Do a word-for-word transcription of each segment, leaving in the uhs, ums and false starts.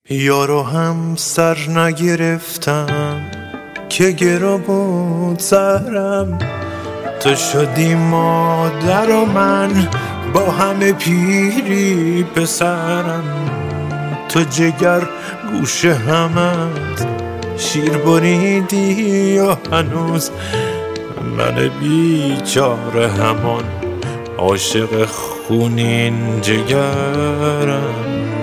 یارو هم سر نگرفتم که گرا بود سرم، تو شدی مادر و من با همه پیری پسرم. تو جگر گوشه همت شیر بریدی و هنوز من بیچاره همان عاشق خونین جگرم.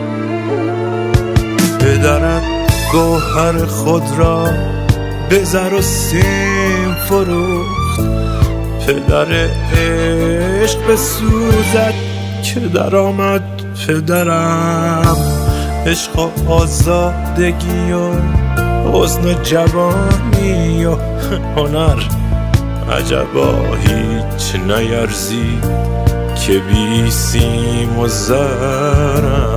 پدرت گوهر خود را به زر و سیم فروخت، پدر عشق به سوزت که در آمد پدرم. عشق و آزادگی و حسن و جوانی و هنر، عجبا هیچ نیرزی که بی سیم و زرم.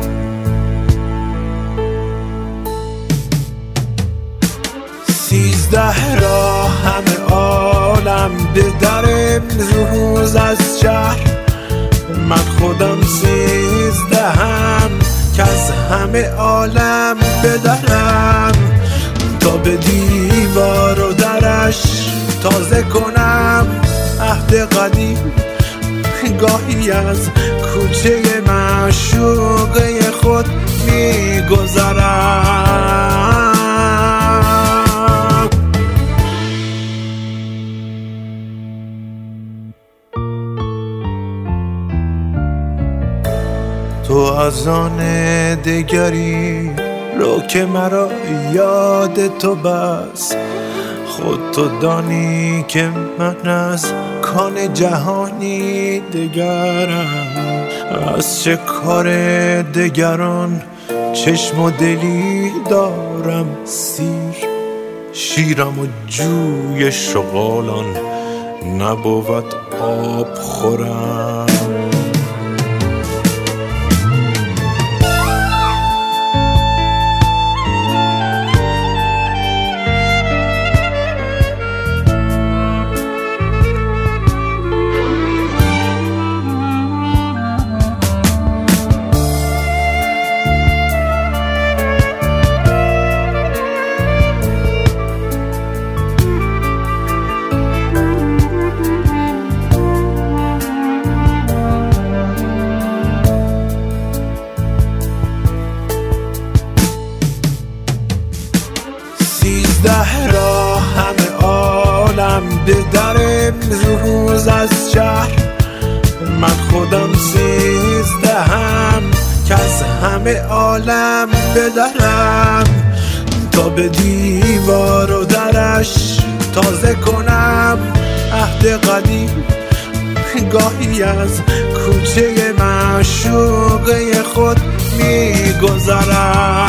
سیزده را همه عالم به در امروز از شهر، من خودم سیزدهم که از همه عالم بدرم. تا به دیوار و درش تازه کنم عهد قدیم، گاهی از کوچه معشوقه خود میگذرم. تو از آن دگری رو که مرا یاد تو بس، خود تو دانی که من از کان جهانی دگرم. از چه کار دگران چشم و دلی دارم سیر، شیرم و جوی شغالان نبود آب خورم. سیزده را همه عالم به در امروز از شهر، من خودم سیزدهم که از همه عالم بدرم. تا به دیوار و درش تازه کنم عهد قدیم، گاهی از کوچه معشوقه خود میگذرم.